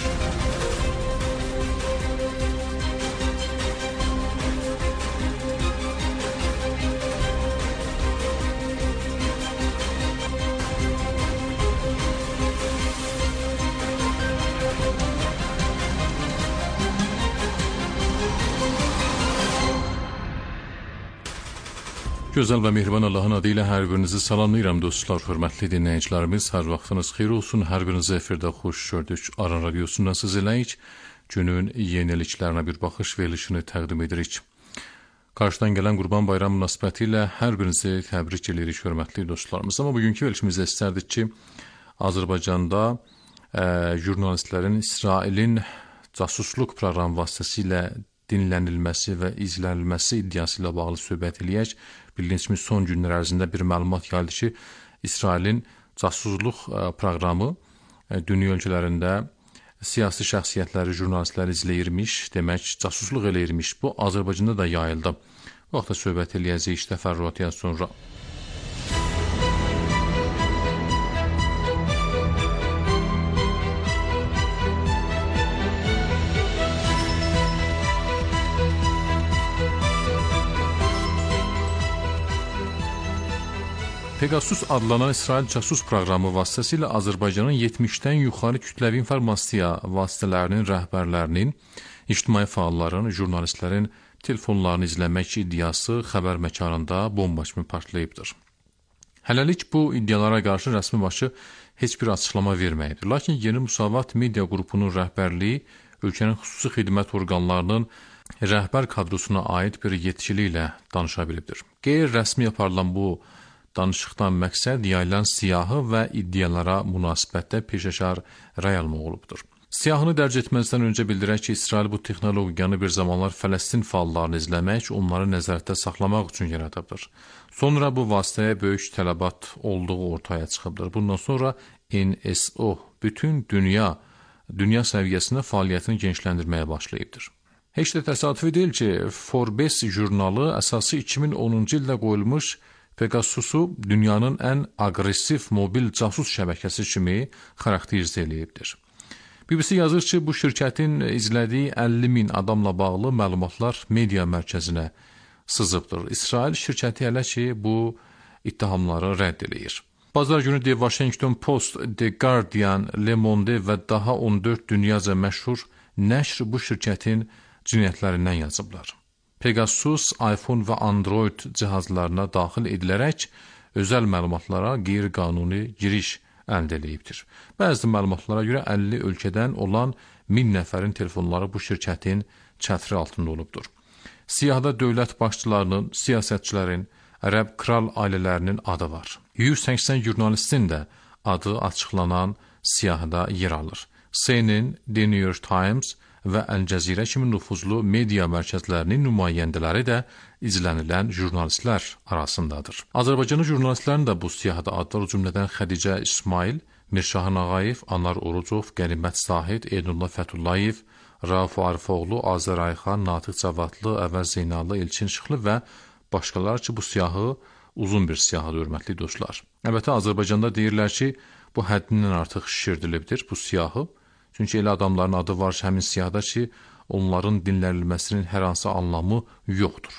Gözəl və mehriban Allahın adı ilə hər birinizi salamlayıram dostlar, hörmətli dinləyicilərimiz. Hər vaxtınız xeyir olsun, hər birinizi efirdə xoş gördük. Aran Radiosundan siz eləyik, günün yeniliklərinə bir baxış verilişini təqdim edirik. Qarşıdan gələn Qurban Bayramı münasibəti ilə hər birinizi təbrik edirik, hörmətli dostlarımız. Amma bugünkü verilişimizdə istərdik ki, Azərbaycanda jurnalistlərin İsrailin casusluq proqramı vasitəsilə dinlənilməsi və izlənilməsi iddiası ilə bağlı söhbət eləyək. Bildiyiniz kimi son günlər ərzində bir məlumat gəldi ki, İsrailin casusluq proqramı dünya ölkələrində siyasi şəxsiyyətləri, jurnalistləri izləyirmiş, demək, casusluq eləyirmiş. Bu, Azərbaycanda da yayıldı. Bu vaxtda söhbət eləyəcəyik təfərrüatdan sonra. Pegasus adlanan İsrail casus proqramı vasitəsilə Azərbaycanın 70-dən yuxarı kütləvi informasiya vasitələrinin rəhbərlərinin, ictimai fəalların, jurnalistlərin telefonlarını izləmək iddiası xəbər məkanında bomba kimi partlayıbdır. Hələlik bu iddialara qarşı rəsmi başı heç bir açıqlama verməyibdir. Lakin Yeni Müsavat media qrupunun rəhbərliyi ölkənin xüsusi xidmət orqanlarının rəhbər kadrosuna aid bir yetkili ilə danışa bilibdir. Qeyri-rəsmi aparılan bu danışıqdan məqsəd yayılan siyahı və iddialara münasibətdə peşəkar rəy almaq olubdur. Siyahını dərc etməzdən öncə bildirək ki, İsrail bu texnologiyanı bir zamanlar Fələstin fəallarını izləmək, onları nəzarətdə saxlamaq üçün yaradıbdır. Sonra bu vasitəyə böyük tələbat olduğu ortaya çıxıbdır. Bundan sonra NSO bütün dünya səviyyəsində fəaliyyətini genişləndirməyə başlayıbdır. Heç də təsadüfi deyil ki, Forbes jurnalı əsası 2010-cu ildə qoyulmuş Pegasusu dünyanın ən aqressiv mobil casus şəbəkəsi kimi xarakterizə eləyibdir. BBC yazır ki, bu şirkətin izlədiyi 50.000 adamla bağlı məlumatlar media mərkəzinə sızıbdır. İsrail şirkəti hələ ki, bu ittihamları rədd eləyir. Bazar günü The Washington Post, The Guardian, Le Monde və daha 14 dünyaca məşhur nəşr bu şirkətin cinayətlərindən yazıblar. Pegasus, iPhone və Android cihazlarına daxil edilərək özəl məlumatlara qeyri-qanuni giriş əldə edibdir. Bəzi məlumatlara görə 50 ölkədən olan 1000 nəfərin telefonları bu şirkətin çətri altında olubdur. Siyahıda dövlət başçılarının, siyasətçilərin, ərəb kral ailələrinin adı var. 180 jurnalistin də adı açıqlanan siyahıda yer alır. CNN, The New York Times və Əl-Cəzirə kimi nüfuzlu media mərkəzlərinin nümayəndələri də izlənilən jurnalistlər arasındadır. Azərbaycanlı jurnalistlərin də bu siyahıda adları cümlədən Xədicə İsmail, Mirşahin Ağayev, Anar Orucov, Qənimət Zahid, Eynullah Fətullayev, Rauf Arifoğlu, Azər Ayxan, Natiq Cavadlı, Əvəz Zeynallı, Elçin Şıxlı və başqaları ki, bu siyahı uzun bir siyahıdır, hörmətli dostlar. Əlbəttə, Azərbaycanda deyirlər ki, bu həddindən artıq şişirdilibdir bu siyahı. Çünki elə adamların adı var həmin siyahıda ki, onların dinlənilməsinin hər hansı anlamı yoxdur.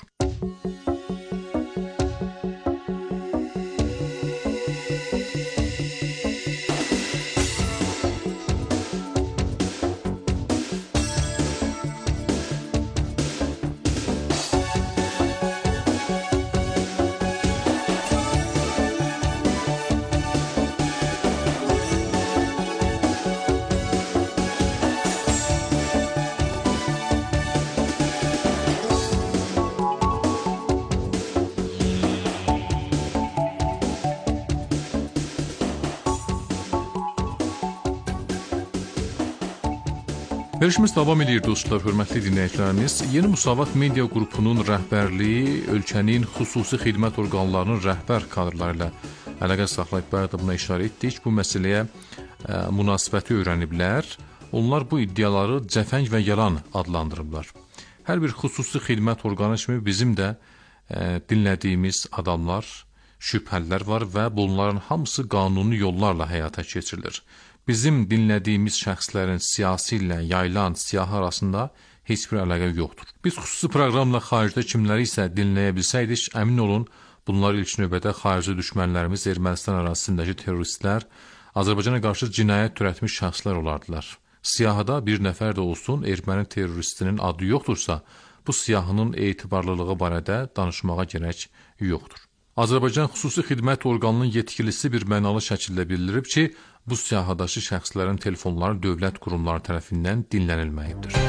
Verişimiz davam edir dostlar, hörmətli dinləyicilərimiz. Yeni Müsavat media qrupunun rəhbərliyi ölkənin xüsusi xidmət orqanlarının rəhbər kadrları ilə əlaqə saxlayıb, bayaq da buna işarə etdik. Bu məsələyə münasibəti öyrəniblər. Onlar bu iddiaları cəfəng və yalan adlandırıblar. Hər bir xüsusi xidmət orqanı kimi bizim də dinlədiyimiz adamlar, şübhəlilər var və bunların hamısı qanuni yollarla həyata keçirilir. Bizim dinlədiyimiz şəxslərin siyasi ilə yayılan siyahı arasında heç bir əlaqə yoxdur. Biz xüsusi proqramla xaricdə kimləri isə dinləyə bilsəydik, əmin olun, bunlar ilk növbədə xarici düşmənlərimiz, Ermənistan ərazisindəki terroristlər, Azərbaycana qarşı cinayət törətmiş şəxslər olardılar. Siyahıda bir nəfər də olsun erməni terroristinin adı yoxdursa, bu siyahının etibarlılığı barədə danışmağa gərək yoxdur. Azərbaycan xüsusi xidmət orqanının yetkilisi bir mənalı şəkildə bildirib ki, bu siyahıdakı şəxslərin telefonları dövlət qurumları tərəfindən dinlənilməyibdir.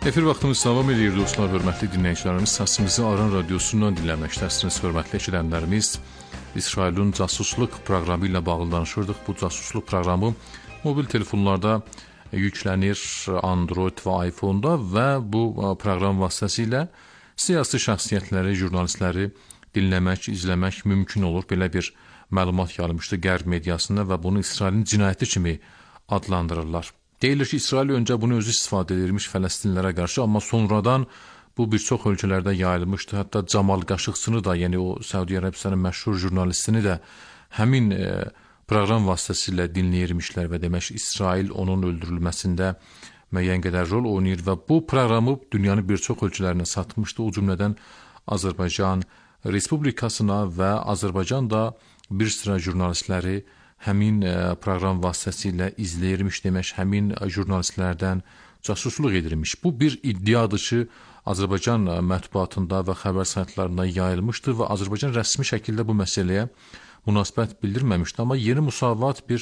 Efir vaxtımız davam edir dostlar, hörmətli dinləyicilərimiz. Səsimizi Aran radiosundan dinləməkdəsiniz, hörmətli eşidənlərimiz. İsrailin casusluq proqramı ilə bağlı danışırdıq. Bu casusluq proqramı mobil telefonlarda yüklənir, Android və iPhone-da və bu proqram vasitəsilə siyasi şəxsiyyətləri, jurnalistləri dinləmək, izləmək mümkün olur. Belə bir məlumat yayılmışdı Qərb mediasında və bunu İsrailin cinayəti kimi adlandırırlar. Deyilir ki, İsrail öncə bunu özü istifadə edilmiş Fələstinlərə qarşı, amma sonradan bu bir çox ölkələrdə yayılmışdı. Hətta Camal Qaşıqçını da, yəni o Səudiyyə Ərəbistanın məşhur jurnalistini də həmin proqram vasitəsilə dinləyirmişlər və demək İsrail onun öldürülməsində müəyyən qədər rol oynayır və bu proqramı dünyanın bir çox ölkələrinə satmışdı. O cümlədən Azərbaycan Respublikasına və Azərbaycan da bir sıra jurnalistləri həmin proqram vasitəsilə izləyirmiş, demək həmin jurnalistlərdən casusluq edilmiş. Bu bir iddiadır ki, Azərbaycan mətbuatında və xəbər saytlarında yayılmışdı və Azərbaycan rəsmi şəkildə bu məsələyə münasibət bildirməmişdi. Amma Yeni Musavat bir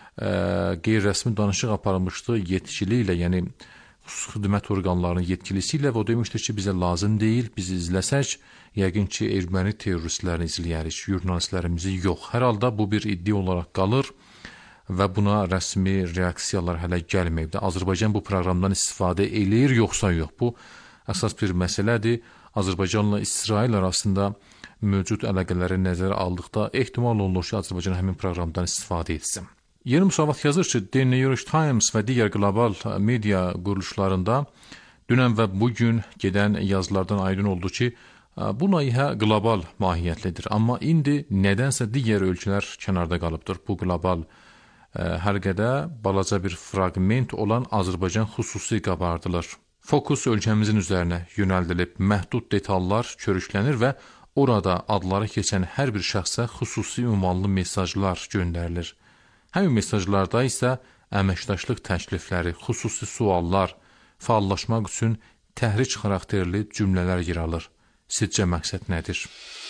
qeyri-rəsmi danışıq aparılmışdı yetkili ilə, yəni xidmət orqanlarının yetkilisi ilə və o demişdir ki, bizə lazım deyil, biz izləsək, yəqin ki, erməni terroristlərini izləyərik, jurnalistlərimizi yox. Hər halda bu bir iddia olaraq qalır və buna rəsmi reaksiyalar hələ gəlməyibdir. Azərbaycan bu proqramdan istifadə eləyir, yoxsa yox? Bu əsas bir məsələdir. Azərbaycanla İsrail arasında mövcud əlaqələri nəzərə aldıqda ehtimal olunur ki, Azərbaycan həmin proqramdan istifadə etsin. Yeni Musavat yazır ki, The New York Times və digər qlobal media quruluşlarında dünən və bugün gedən yazılardan aydın oldu ki, bu layihə qlobal mahiyyətlidir. Amma indi nədənsə digər ölkələr kənarda qalıbdır. Bu qlobal həlqədə balaca bir fraqment olan Azərbaycan xüsusi qabardılır. Fokus ölkəmizin üzərinə yönəldilib, məhdud detallar körüklənir və orada adları keçən hər bir şəxsə xüsusi ünvanlı mesajlar göndərilir. Həmin mesajlarda isə əməkdaşlıq təklifləri, xüsusi suallar, fəallaşmaq üçün təhrik xarakterli cümlələr yer alır. Sizcə məqsəd nədir?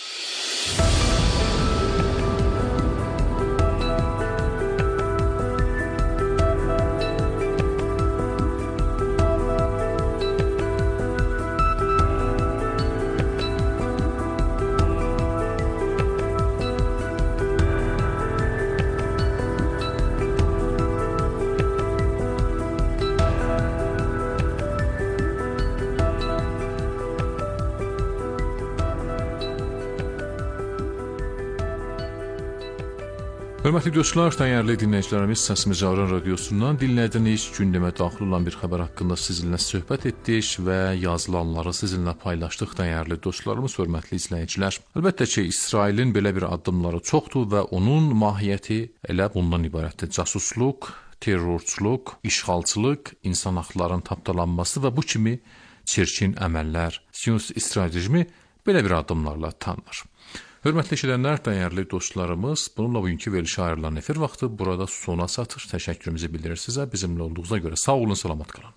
Hörmətli dostlar, dəyərli dinləyicilərimiz, Səsimiz Aran radiosundan dinlədiniz. Gündəmə daxil olan bir xəbər haqqında sizinlə söhbət etdik və yazılanları sizinlə paylaşdıq, dəyərli dostlarımız, hörmətli izləyicilər. Əlbəttə ki, İsrailin belə bir addımları çoxdur və onun mahiyyəti elə bundan ibarətdir. Casusluq, terrorçuluq, işğalçılıq, insan haqlarının tapdalanması və bu kimi çirkin əməllər. Siyonist İsrail rejimi belə bir addımlarla tanınır. Hörmətli eşidənlər, dəyərli dostlarımız, bununla bugünkü verilişə ayrılan efir vaxtı burada sona çatır. Təşəkkürümüzü bildirir sizə. Bizimlə olduğunuza görə sağ olun, salamat qalın.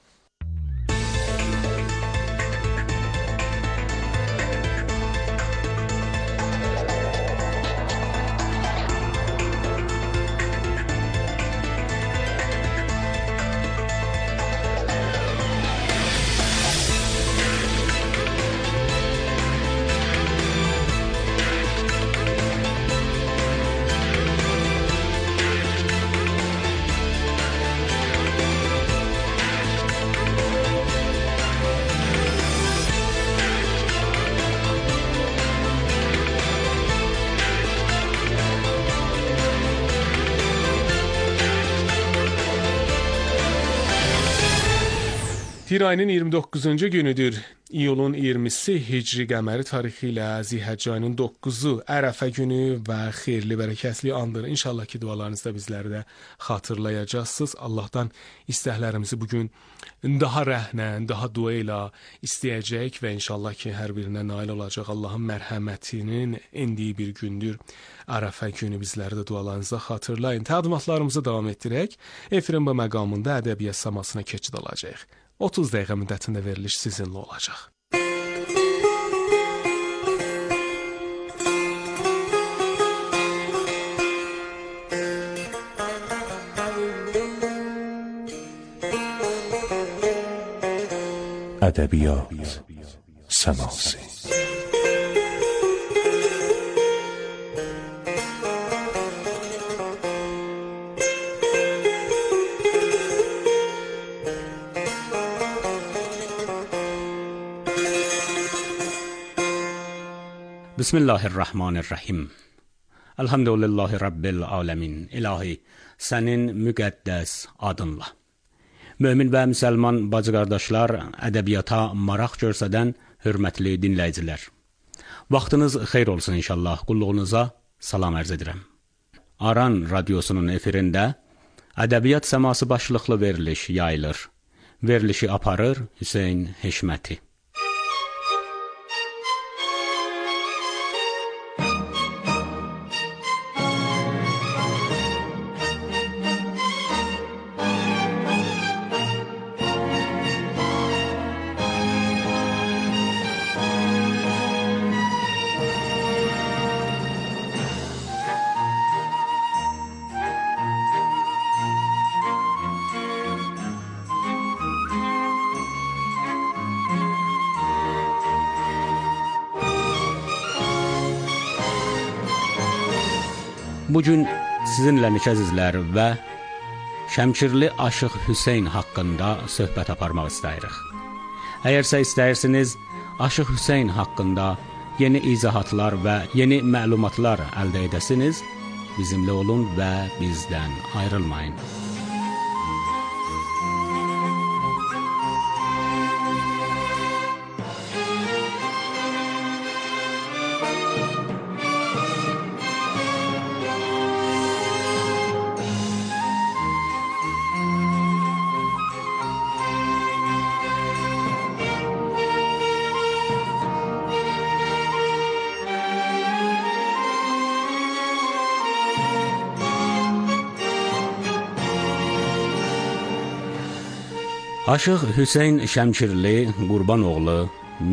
Tir ayının 29-cu günüdür. İyulun 20-si Hicri qəməri tarixi ilə Zihəcc ayının 9-u Ərəfə günü və xeyirli, bərəkətli andır. İnşallah ki, dualarınızda bizləri də xatırlayacaqsınız. Allahdan istəklərimizi bugün daha rəhnə, daha dua ilə istəyəcək və inşallah ki, hər birinə nail olacaq. Allahın mərhəmətinin endiyi bir gündür. Ərəfə günü bizləri də dualarınızda xatırlayın. Təqdimatlarımızı davam etdirək. Efirin bu məqamında ədəbiyyat samasına keçid alacaq. 30 dəqiqə müddətində veriliş sizinlə olacaq. ədəbiyyat səması. Bismillahirrahmanirrahim. Elhamdülillahi Rabbil alemin. İlahi, sənin müqəddəs adınla. Mömin və müsəlman bacı qardaşlar, ədəbiyyata maraq görsədən hörmətli dinləyicilər. Vaxtınız xeyir olsun inşallah. Qulluğunuza salam ərz edirəm. Aran radiosunun efirində ədəbiyyat səması başlıqlı veriliş yayılır. Verilişi aparır Hüseyn Heşməti. Bugün sizinlə əzizlər və Şəmkirli Aşıq Hüseyn haqqında söhbət aparmaq istəyirik. Əgərsə istəyirsiniz, Aşıq Hüseyn haqqında yeni izahatlar və yeni məlumatlar əldə edəsiniz, bizimlə olun və bizdən ayrılmayın. Aşıq Hüseyn Şəmkirli Qurbanoğlu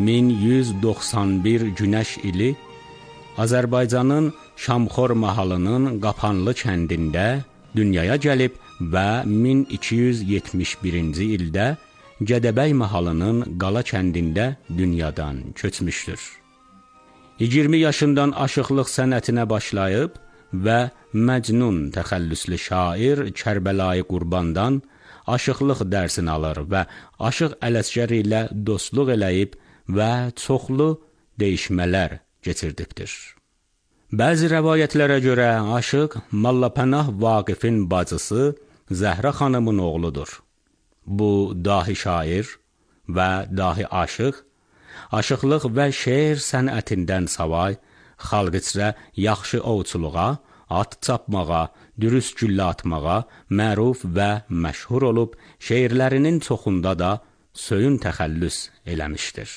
1191 günəş ili Azərbaycanın Şamxor mahalının Qapanlı kəndində dünyaya gəlib və 1271-ci ildə Gədəbəy mahalının Qala kəndində dünyadan köçmüşdür. 20 yaşından aşıqlıq sənətinə başlayıb və Məcnun təxəllüslü şair Kərbəlayı Qurbandan aşıqlıq dərsini alır və Aşıq Ələsgər ilə dostluq eləyib və çoxlu dəyişmələr keçirdikdir. Bəzi rəvayətlərə görə Aşıq Mallapənah Vaqifin bacısı Zəhra xanımın oğludur. Bu dahi şair və dahi aşıq, aşıqlıq və şeir sənətindən savay, xalq içrə yaxşı ovçuluğa, at çapmağa, dürüst güllə atmağa məruf və məşhur olub, şeirlərinin çoxunda da söyün təxəllüs eləmişdir.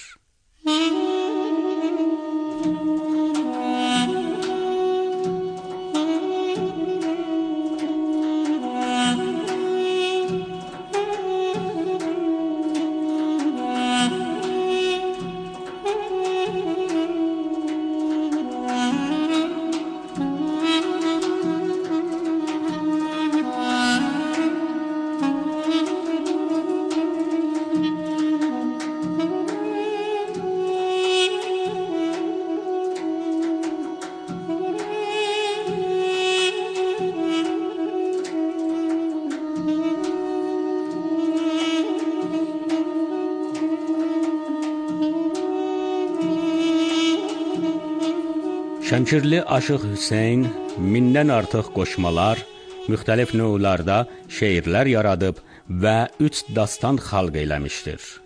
Şəmkirli Aşıq Hüseyn 1000-dən artıq qoşmalar, müxtəlif növlərdə şeirlər yaradıb və 3 dastan xalq eləmişdir.